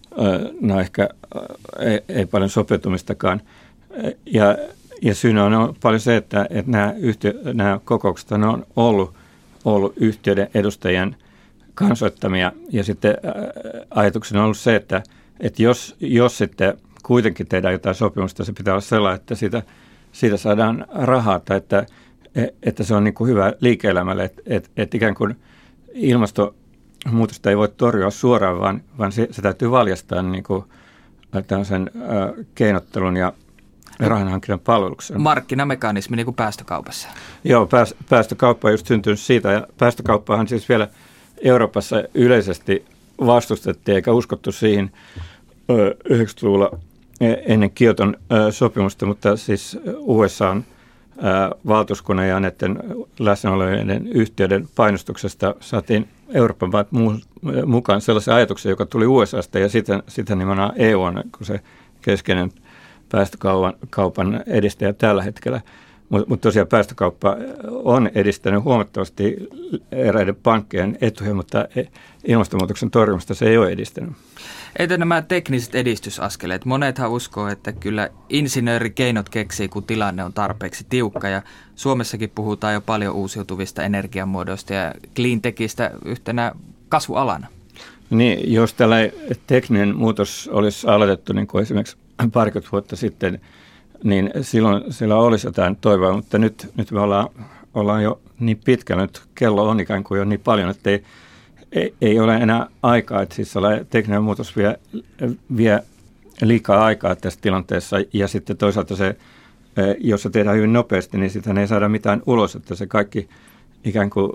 no ehkä ei, ei paljon sopeutumistakaan. Ja, ja syynä on paljon se, että, että nämä, yhtiö, nämä kokoukset on ollut, ollut yhtiöiden edustajien kansoittamia, ja sitten ajatuksena on ollut se, että Että jos, jos sitten kuitenkin tehdään jotain sopimusta, se pitää olla sellainen, että siitä, siitä saadaan rahaa tai että, että se on niin kuin hyvä liike-elämälle, että, että, että ikään kuin ilmastonmuutosta ei voi torjua suoraan, vaan, vaan se, se täytyy valjastaa niin kuin tämmöisen äh, keinottelun ja rahanhankinnan palvelukseen. Markkinamekanismi niin kuin päästökaupassa. Joo, päästökauppa on just syntynyt siitä, ja päästökauppahan siis vielä Euroopassa yleisesti vastustettiin eikä uskottu siihen yhdeksänkymmentäluvulla ennen Kioton sopimusta, mutta siis U S A:n valtuuskunnan ja näiden läsnä olevien yhtiöiden painostuksesta saatiin Euroopan maat mukaan sellaisen ajatuksen, joka tuli U S A:sta, ja sitten, sitten nimenomaan E U on se keskeinen päästökaupan kaupan edistäjä tällä hetkellä. Mutta mut tosiaan päästökauppa on edistänyt huomattavasti eräiden pankkien etuja, mutta ilmastonmuutoksen torjumista se ei ole edistänyt. Entä nämä tekniset edistysaskeleet? Monethan uskoo, että kyllä insinöörikeinot keksii, kun tilanne on tarpeeksi tiukka. Ja Suomessakin puhutaan jo paljon uusiutuvista energiamuodoista ja cleantechistä yhtenä kasvualana. Niin, jos tällainen tekninen muutos olisi aloitettu niin kuin esimerkiksi parikymmentä vuotta sitten, niin silloin, silloin olisi jotain toivoa, mutta nyt, nyt me ollaan, ollaan jo niin pitkällä, nyt kello on ikään kuin jo niin paljon, että ei, ei, ei ole enää aikaa, että siis tekninen muutos vie, vie liikaa aikaa tässä tilanteessa, ja sitten toisaalta se, jos se tehdään hyvin nopeasti, niin sitä ei saada mitään ulos, että se kaikki ikään kuin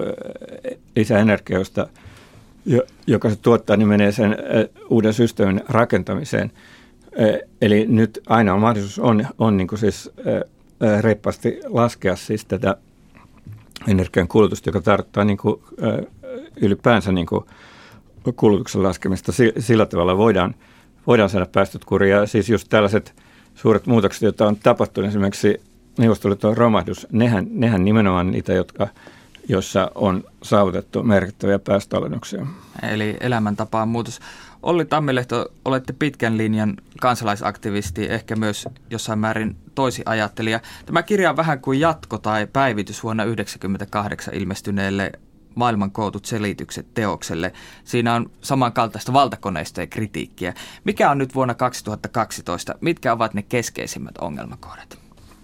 lisäenergiasta, joka se tuottaa, niin menee sen uuden systeemin rakentamiseen. Eli nyt ainoa mahdollisuus on, on niin kuin siis reippaasti laskea siis tätä energian kulutusta, joka tarkoittaa niin kuin, ylipäänsä niin kuin kulutuksen laskemista. Sillä tavalla voidaan, voidaan saada päästöt kuriin. Ja siis just tällaiset suuret muutokset, joita on tapahtunut, esimerkiksi Neuvostoliiton romahdus, nehän, nehän nimenomaan niitä, jotka, joissa on saavutettu merkittäviä päästöalennuksia. Eli elämäntapaan muutos. Olli Tammilehto, olette pitkän linjan kansalaisaktivisti, ehkä myös jossain määrin toisiajattelija. Tämä kirja on vähän kuin jatko tai päivitys vuonna yhdeksänkymmentäkahdeksan ilmestyneelle Maailman kootut selitykset -teokselle. Siinä on samankaltaista valtakoneistojen kritiikkiä. Mikä on nyt vuonna kaksituhattakaksitoista? Mitkä ovat ne keskeisimmät ongelmakohdat?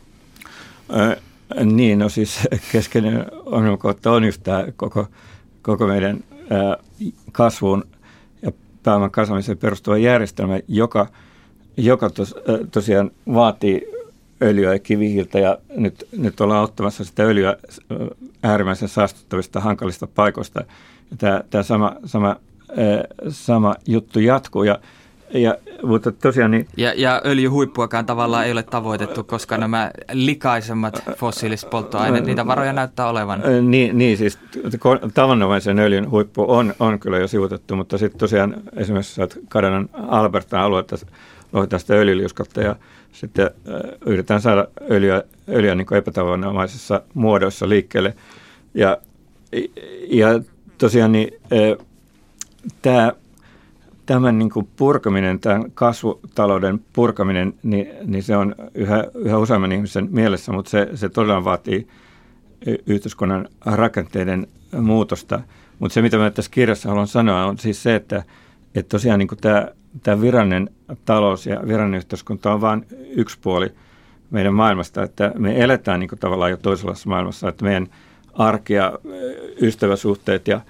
Äh, niin, no siis keskeinen ongelmakohta on just tämä koko, koko meidän äh, kasvuun ja pääoman kasvamiseen perustuva järjestelmä, joka, joka tos, äh, tosiaan vaatii öljyä ja kivihiiltä, ja nyt, nyt ollaan ottamassa sitä öljyä äärimmäisen saastuttavista, hankalista paikoista. Ja tämä, tämä sama, sama, sama juttu jatkuu. Ja, ja, mutta tosiaan niin, ja, ja öljyhuippuakaan tavallaan ei ole tavoitettu, koska nämä likaisemmat fossiiliset polttoaineet, niitä varoja näyttää olevan. Niin, niin siis tavanomaisen öljyn huippu on, on kyllä jo sivutettu, mutta sitten tosiaan esimerkiksi Kanadan Albertan alueelta louhitaan sitä öljyliusketta ja sitten äh, yritetään saada öljyä, öljyä niin kuin epätavanomaisissa muodoissa liikkeelle. Ja, ja tosiaan niin, äh, tämä, tämän niin kuin purkaminen, tämän kasvutalouden purkaminen, niin, niin se on yhä, yhä useamman ihmisen mielessä, mutta se, se todella vaatii yhteiskunnan rakenteiden muutosta. Mutta se, mitä mä tässä kirjassa haluan sanoa, on siis se, että, että tosiaan niin kuin tämä Tämä virallinen talous ja virallinen yhteiskunta on vain yksi puoli meidän maailmasta, että me eletään niin kuin tavallaan jo toisenlaisessa maailmassa, että meidän arki ja ystäväsuhteet ja,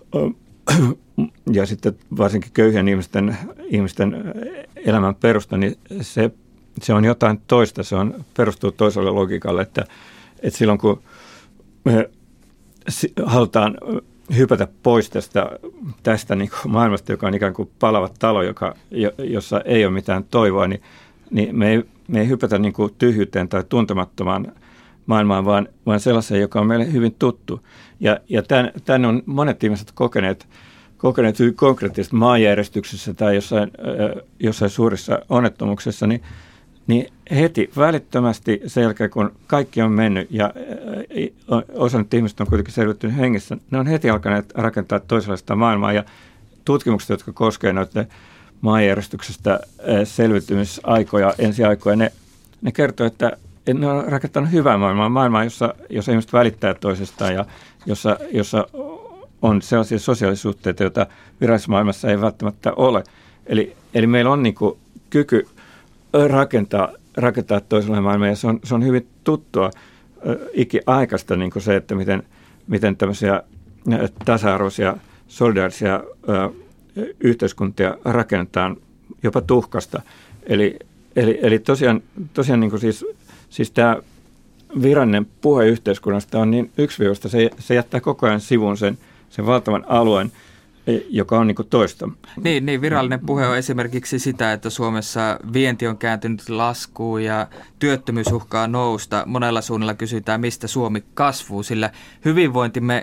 ja sitten varsinkin köyhien ihmisten, ihmisten elämän perusta, niin se, se on jotain toista, se on, perustuu toiselle logiikalle, että, että silloin kun me halutaan hypätä pois tästä, tästä niin kuin maailmasta, joka on ikään kuin palava talo, joka, jossa ei ole mitään toivoa, niin, niin me, ei, me ei hypätä niin kuin tyhjyyteen tai tuntemattomaan maailmaan, vaan, vaan sellaiseen, joka on meille hyvin tuttu. Ja, ja tämän, tämän on monet ihmiset kokeneet, kokeneet hyvin konkreettisesti maanjärjestyksessä tai jossain, jossain suurissa onnettomuuksissa, niin niin heti välittömästi sen jälkeen, kun kaikki on mennyt ja osa nyt ihmiset on kuitenkin selvittynyt hengissä, ne on heti alkaneet rakentaa toisenlaista maailmaa. Ja tutkimukset, jotka koskevat noiden maanjärjestyksestä selviytymisaikoja, ensiaikoja, ne, ne kertoo, että ne on rakentanut hyvää maailmaa, maailmaa, jossa, jossa ihmiset välittää toisestaan ja jossa, jossa on sellaisia sosiaalisuhteita, joita virallisessa maailmassa ei välttämättä ole. Eli, eli meillä on niin kuin kyky rakentaa, rakentaa toisella maailmaa, ja se on, se on hyvin tuttua äh, ikiaikaista niin kuin se, että miten, miten tämmöisiä äh, tasa-arvoisia, solidaarisia äh, yhteiskuntia rakennetaan jopa tuhkasta. Eli, eli, eli tosiaan, tosiaan niin kuin siis, siis tämä virallinen puhe yhteiskunnasta on niin yksiviivasta, se, se jättää koko ajan sivuun sen, sen valtavan alueen, joka on niin kuin toista. Niin, niin, virallinen puhe on esimerkiksi sitä, että Suomessa vienti on kääntynyt laskuun ja työttömyys uhkaa nousta. Monella suunnalla kysytään, mistä Suomi kasvuu, sillä hyvinvointimme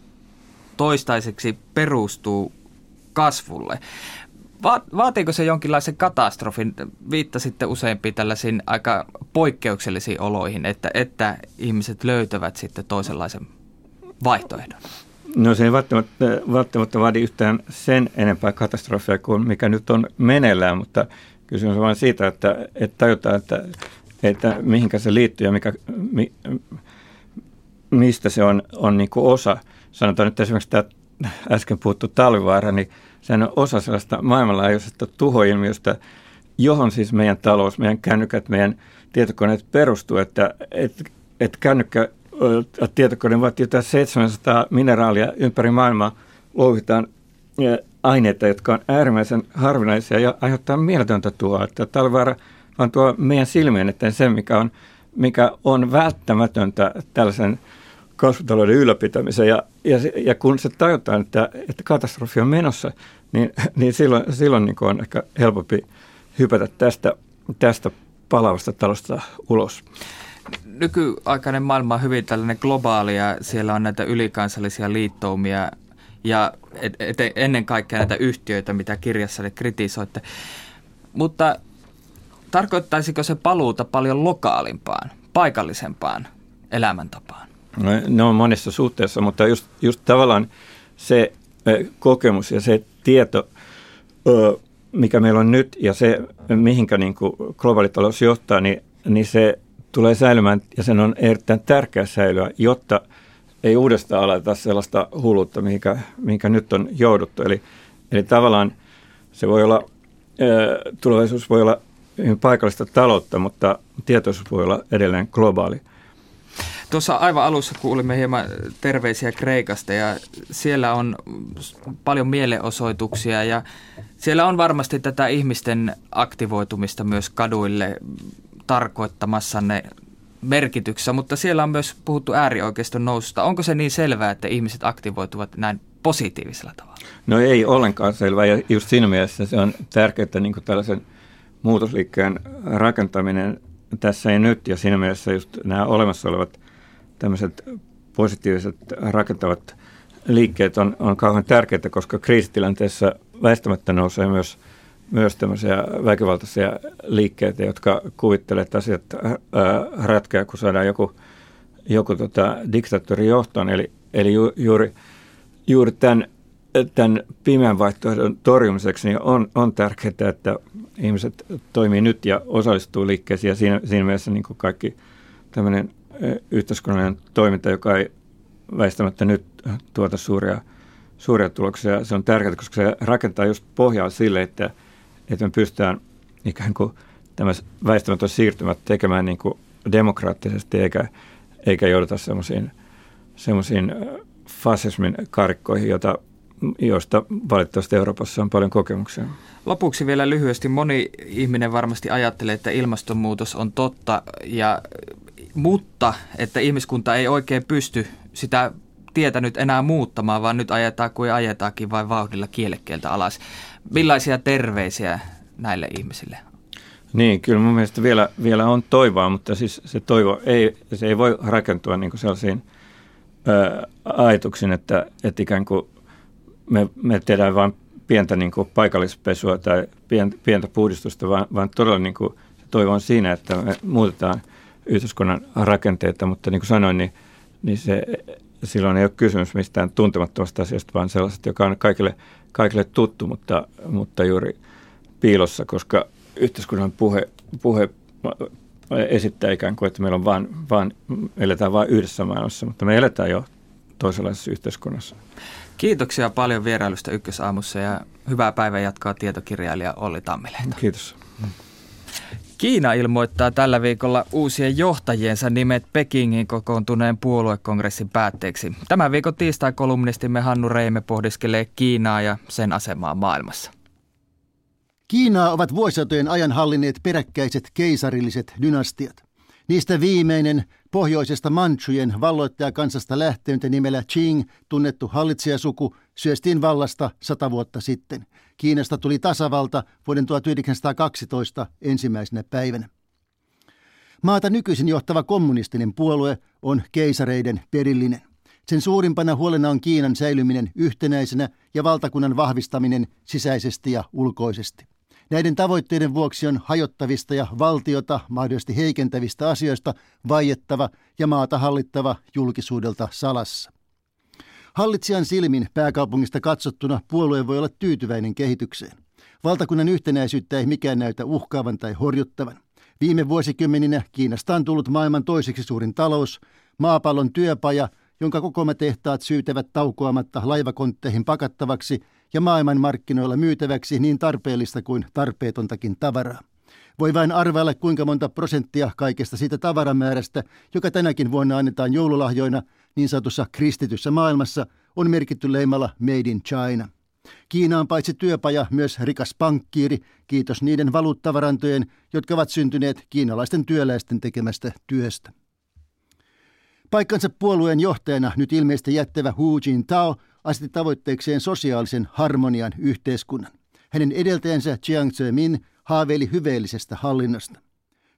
toistaiseksi perustuu kasvulle. Vaatiiko se jonkinlaisen katastrofin? Viittasitte useampiin tällaisiin aika poikkeuksellisiin oloihin, että, että ihmiset löytävät sitten toisenlaisen vaihtoehdon. No se ei välttämättä, välttämättä vaadi yhtään sen enempää katastrofia kuin mikä nyt on meneillään, mutta kysymys on vain siitä, että, että tajutaan, että, että mihinkä se liittyy ja mikä, mi, mistä se on, on niin kuin osa. Sanotaan nyt esimerkiksi tämä äsken puhuttu Talvivaara, niin sehän on osa sellaista maailmanlaajuisesta tuhoilmiöstä, johon siis meidän talous, meidän kännykät, meidän tietokoneet perustuu, että, että, että kännykkä tietokoneen vaatii jotain seitsemänsataa mineraalia ympäri maailmaa, louhitaan aineita, jotka on äärimmäisen harvinaisia ja aiheuttaa mieletöntä tuhoa. Talvivaara vaan tuo meidän silmien eteen sen, mikä on, mikä on välttämätöntä tällaisen kasvutalouden ylläpitämiseen. Ja, ja, ja kun se tajutaan, että, että katastrofi on menossa, niin, niin silloin, silloin niin on ehkä helpompi hypätä tästä, tästä palavasta talosta ulos. Nykyaikainen maailma on hyvin tällainen globaali ja siellä on näitä ylikansallisia liittoumia ja et, et, ennen kaikkea näitä yhtiöitä, mitä kirjassa kritisoitte. Mutta tarkoittaisiko se paluuta paljon lokaalimpaan, paikallisempaan elämäntapaan? No, ne on monessa suhteessa, mutta just, just tavallaan se kokemus ja se tieto, mikä meillä on nyt ja se, mihinkä niin kuin globaalitalous johtaa, niin, niin se tulee säilymään ja sen on erittäin tärkeää säilyä, jotta ei uudestaan aleta sellaista hulluutta, mihinkä, mihinkä nyt on jouduttu. Eli, eli tavallaan se voi olla, tulevaisuus voi olla paikallista taloutta, mutta tietoisuus voi olla edelleen globaali. Tuossa aivan alussa kuulimme hieman terveisiä Kreikasta ja siellä on paljon mielenosoituksia ja siellä on varmasti tätä ihmisten aktivoitumista myös kaduille tarkoittamassanne merkityksessä, mutta siellä on myös puhuttu äärioikeiston noususta. Onko se niin selvää, että ihmiset aktivoituvat näin positiivisella tavalla? No ei ollenkaan selvää ja just siinä mielessä se on tärkeää, että niin kuin tällaisen muutosliikkeen rakentaminen tässä ja nyt ja siinä mielessä just nämä olemassa olevat tämmöiset positiiviset rakentavat liikkeet on, on kauhean tärkeitä, koska kriisitilanteessa väistämättä nousee myös, myös tämmöisiä väkivaltaisia liikkeitä, jotka kuvittelee, että asiat ää, ratkeaa, kun saadaan joku, joku tota, diktaattori johtoon. Eli, eli ju, juuri, juuri tämän, tämän pimeän vaihtoehdon torjumiseksi niin on, on tärkeää, että ihmiset toimii nyt ja osallistuu liikkeisiin ja siinä, siinä mielessä niin kuin kaikki tämmöinen yhteiskunnallinen toiminta, joka ei väistämättä nyt tuota suuria, suuria tuloksia. Se on tärkeää, koska se rakentaa just pohjaa sille, että, että me pystytään ikään kuin tämä väistämätön siirtymät tekemään niin kuin demokraattisesti, eikä, eikä jouduta semmoisiin, semmoisiin fasismin karikkoihin, jota, joista valitettavasti Euroopassa on paljon kokemuksia. Lopuksi vielä lyhyesti. Moni ihminen varmasti ajattelee, että ilmastonmuutos on totta, ja, mutta että ihmiskunta ei oikein pysty sitä tietä nyt enää muuttamaan, vaan nyt ajetaan kuin ajetaankin vain vauhdilla kielekkeeltä alas. Millaisia terveisiä näille ihmisille? Niin, kyllä mun mielestä vielä, vielä on toivoa, mutta siis se toivo ei, se ei voi rakentua niin kuin sellaisiin ää, ajatuksiin, että, että ikään kuin me, me tehdään vain pientä niin kuin paikallispesua tai pientä, pientä puhdistusta, vaan, vaan todella niin kuin se toivo on siinä, että me muutetaan yhteiskunnan rakenteita, mutta niin kuin sanoin, niin, niin se, silloin ei ole kysymys mistään tuntemattomasta asiasta, vaan sellaisesta, joka on kaikille, kaikille tuttu, mutta, mutta juuri piilossa, koska yhteiskunnan puhe, puhe esittää ikään kuin, että meillä on vaan, vaan, eletään vain yhdessä maailmassa, mutta me eletään jo toisenlaisessa yhteiskunnassa. Kiitoksia paljon vierailusta Ykkösaamussa ja hyvää päivän jatkaa tietokirjailija Olli Tammilehto. Kiitos. Kiina ilmoittaa tällä viikolla uusien johtajiensa nimet Pekingin kokoontuneen puoluekongressin päätteeksi. Tämän viikon tiistai-kolumnistimme Hannu Reime pohdiskelee Kiinaa ja sen asemaa maailmassa. Kiinaa ovat vuosisatojen ajan hallinneet peräkkäiset keisarilliset dynastiat. Niistä viimeinen pohjoisesta Manchujen valloittajakansasta lähtenyt nimellä Qing tunnettu hallitsijasuku syöstiin vallasta sata vuotta sitten. Kiinasta tuli tasavalta vuoden tuhatyhdeksänsataakaksitoista ensimmäisenä päivänä. Maata nykyisin johtava kommunistinen puolue on keisareiden perillinen. Sen suurimpana huolena on Kiinan säilyminen yhtenäisenä ja valtakunnan vahvistaminen sisäisesti ja ulkoisesti. Näiden tavoitteiden vuoksi on hajottavista ja valtiota mahdollisesti heikentävistä asioista vaiettava ja maata hallittava julkisuudelta salassa. Hallitsijan silmin pääkaupungista katsottuna puolue voi olla tyytyväinen kehitykseen. Valtakunnan yhtenäisyyttä ei mikään näytä uhkaavan tai horjuttavan. Viime vuosikymmeninä Kiinasta on tullut maailman toiseksi suurin talous, maapallon työpaja, jonka kokoamatehtaat syytävät taukoamatta laivakontteihin pakattavaksi ja maailmanmarkkinoilla myytäväksi niin tarpeellista kuin tarpeetontakin tavaraa. Voi vain arvailla, kuinka monta prosenttia kaikesta siitä tavaramäärästä, joka tänäkin vuonna annetaan joululahjoina niin sanotussa kristityssä maailmassa, on merkitty leimalla Made in China. Kiina on paitsi työpaja myös rikas pankkiiri, kiitos niiden valuuttavarantojen, jotka ovat syntyneet kiinalaisten työläisten tekemästä työstä. Paikkansa puolueen johtajana nyt ilmeisesti jättävä Hu Jintao asetti tavoitteekseen sosiaalisen harmonian yhteiskunnan. Hänen edeltäjänsä Jiang Zemin haaveili hyveellisestä hallinnosta.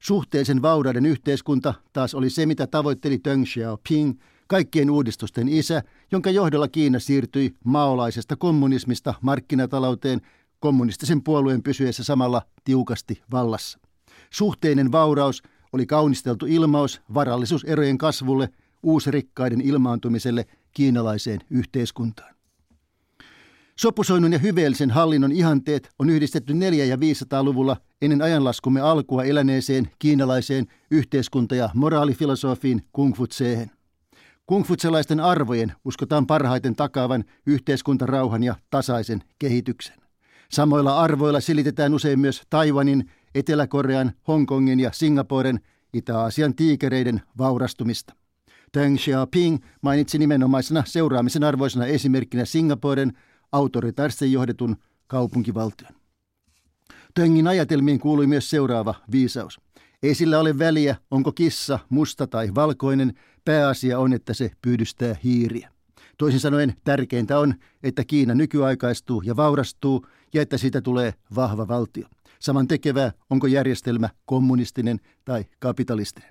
Suhteellisen vaurauden yhteiskunta taas oli se, mitä tavoitteli Deng Xiaoping, kaikkien uudistusten isä, jonka johdolla Kiina siirtyi maolaisesta kommunismista markkinatalouteen kommunistisen puolueen pysyessä samalla tiukasti vallassa. Suhteinen vauraus oli kaunisteltu ilmaus varallisuuserojen kasvulle, uusrikkaiden ilmaantumiselle kiinalaiseen yhteiskuntaan. Sopusoinnun ja hyveellisen hallinnon ihanteet on yhdistetty neljä- ja viisisataaluvulla ennen ajanlaskumme alkua eläneeseen kiinalaiseen yhteiskunta- ja moraalifilosofiin kungfutseen. Kungfutselaisten arvojen uskotaan parhaiten takaavan yhteiskuntarauhan ja tasaisen kehityksen. Samoilla arvoilla selitetään usein myös Taiwanin, Etelä-Korean, Hongkongin ja Singaporen, Itä-Aasian tiikereiden vaurastumista. Deng Xiaoping mainitsi nimenomaisena seuraamisen arvoisena esimerkkinä Singaporen autoritaarisesti johdetun kaupunkivaltion. Dengin ajatelmiin kuului myös seuraava viisaus. Ei sillä ole väliä, onko kissa musta tai valkoinen, pääasia on, että se pyydystää hiiriä. Toisin sanoen tärkeintä on, että Kiina nykyaikaistuu ja vaurastuu ja että siitä tulee vahva valtio. Saman tekevää, onko järjestelmä kommunistinen tai kapitalistinen.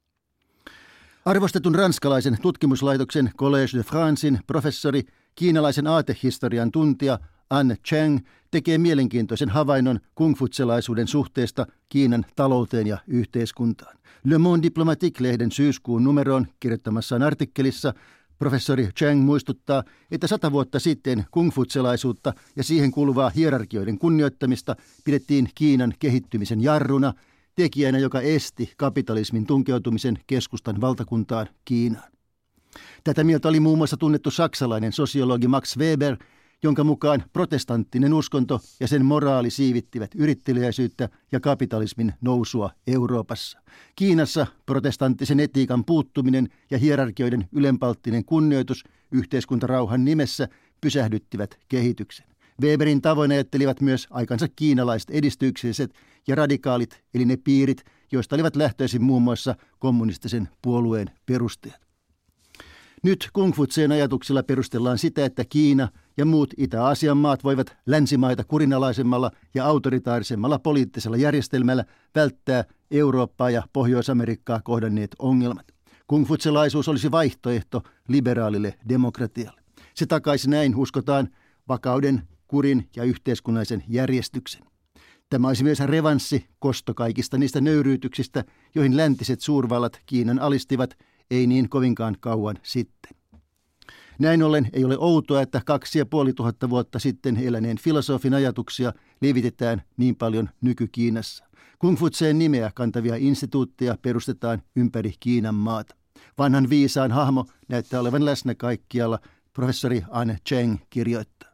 Arvostetun ranskalaisen tutkimuslaitoksen Collège de Francein professori, kiinalaisen aatehistorian tuntija Anne Cheng tekee mielenkiintoisen havainnon kungfutselaisuuden suhteesta Kiinan talouteen ja yhteiskuntaan. Le Monde Diplomatique-lehden syyskuun numeroon kirjoittamassaan artikkelissa professori Cheng muistuttaa, että sata vuotta sitten kungfutselaisuutta ja siihen kuuluvaa hierarkioiden kunnioittamista pidettiin Kiinan kehittymisen jarruna, tekijänä, joka esti kapitalismin tunkeutumisen keskustan valtakuntaan Kiinaan. Tätä mieltä oli muun muassa tunnettu saksalainen sosiologi Max Weber, jonka mukaan protestanttinen uskonto ja sen moraali siivittivät yritteliäisyyttä ja kapitalismin nousua Euroopassa. Kiinassa protestanttisen etiikan puuttuminen ja hierarkioiden ylenpalttinen kunnioitus yhteiskuntarauhan nimessä pysähdyttivät kehityksen. Weberin tavoin ajattelivat myös aikansa kiinalaiset edistykselliset ja radikaalit, eli ne piirit, joista olivat lähtöisin muun muassa kommunistisen puolueen perustajat. Nyt kungfutseen ajatuksilla perustellaan sitä, että Kiina ja muut Itä-Aasian maat voivat länsimaita kurinalaisemmalla ja autoritaarisemmalla poliittisella järjestelmällä välttää Eurooppaa ja Pohjois-Amerikkaa kohdanneet ongelmat. Kungfutselaisuus olisi vaihtoehto liberaalille demokratialle. Se takaisi näin, uskotaan, vakauden, kurin ja yhteiskunnallisen järjestyksen. Tämä olisi myös revanssi kosto kaikista niistä nöyryytyksistä, joihin läntiset suurvallat Kiinan alistivat ei niin kovinkaan kauan sitten. Näin ollen ei ole outoa, että kaksi ja puoli tuhatta vuotta sitten eläneen filosofin ajatuksia levitetään niin paljon nyky-Kiinassa. Kungfutseen nimeä kantavia instituutteja perustetaan ympäri Kiinan maata. Vanhan viisaan hahmo näyttää olevan läsnä kaikkialla, professori Anne Cheng kirjoittaa.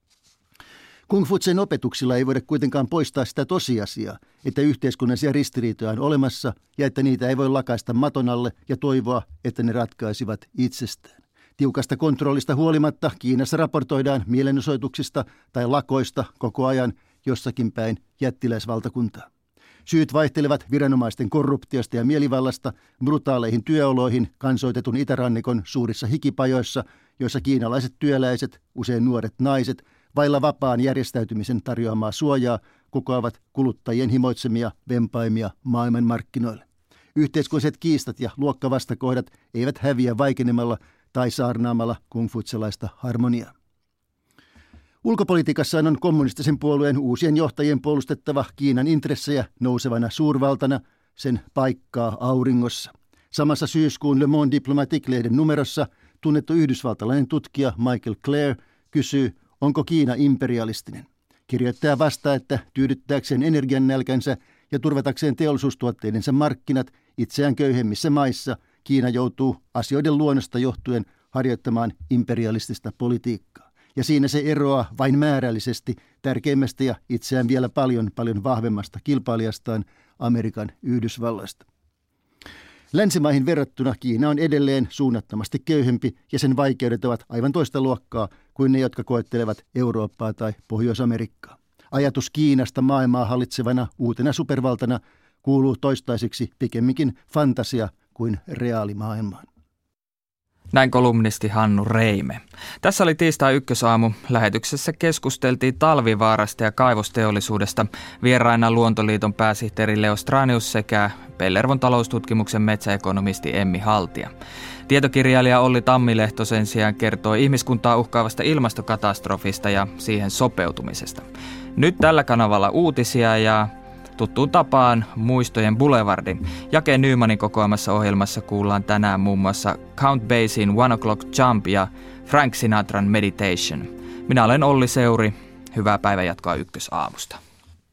Kungfutseen opetuksilla ei voida kuitenkaan poistaa sitä tosiasiaa, että yhteiskunnallisia ristiriitoja on olemassa ja että niitä ei voi lakaista maton alle ja toivoa, että ne ratkaisivat itsestään. Tiukasta kontrollista huolimatta Kiinassa raportoidaan mielenosoituksista tai lakoista koko ajan jossakin päin jättiläisvaltakuntaa. Syyt vaihtelevat viranomaisten korruptiosta ja mielivallasta brutaaleihin työoloihin kansoitetun itärannikon suurissa hikipajoissa, joissa kiinalaiset työläiset, usein nuoret naiset, vailla vapaan järjestäytymisen tarjoamaa suojaa kokoavat kuluttajien himoitsemia vempaimia maailmanmarkkinoille. Yhteiskunnalliset kiistat ja luokkavastakohdat eivät häviä vaikenemalla tai saarnaamalla kungfutselaista harmoniaa. Ulkopolitiikassaan on kommunistisen puolueen uusien johtajien puolustettava Kiinan intressejä nousevana suurvaltana, sen paikkaa auringossa. Samassa syyskuun Le Monde Diplomatique-lehden numerossa tunnettu yhdysvaltalainen tutkija Michael Clare kysyy, onko Kiina imperialistinen. Kirjoittaja vastaa, että tyydyttääkseen energiannälkänsä ja turvatakseen teollisuustuotteidensa markkinat itseään köyhemmissä maissa Kiina joutuu asioiden luonnosta johtuen harjoittamaan imperialistista politiikkaa. Ja siinä se eroaa vain määrällisesti tärkeimmästä ja itseään vielä paljon paljon vahvemmasta kilpailijastaan Amerikan Yhdysvalloista. Länsimaihin verrattuna Kiina on edelleen suunnattomasti köyhempi ja sen vaikeudet ovat aivan toista luokkaa kuin ne, jotka koettelevat Eurooppaa tai Pohjois-Amerikkaa. Ajatus Kiinasta maailmaa hallitsevana uutena supervaltana kuuluu toistaiseksi pikemminkin fantasia kuin reaalimaailmaan. Näin kolumnisti Hannu Reime. Tässä oli tiistai ykkösaamu. Lähetyksessä keskusteltiin talvivaarasta ja kaivosteollisuudesta. Vieraina Luontoliiton pääsihteeri Leo Stranius sekä Pellervon taloustutkimuksen metsäekonomisti Emmi Haltia. Tietokirjailija Olli Tammilehto sen sijaan kertoi ihmiskuntaa uhkaavasta ilmastokatastrofista ja siihen sopeutumisesta. Nyt tällä kanavalla uutisia ja tuttuun tapaan Muistojen Boulevardin. Jake Nymanin kokoamassa ohjelmassa kuullaan tänään muun muassa Count Basien One O'Clock Jump ja Frank Sinatran Meditation. Minä olen Olli Seuri. Hyvää päivänjatkoa ykkösaamusta.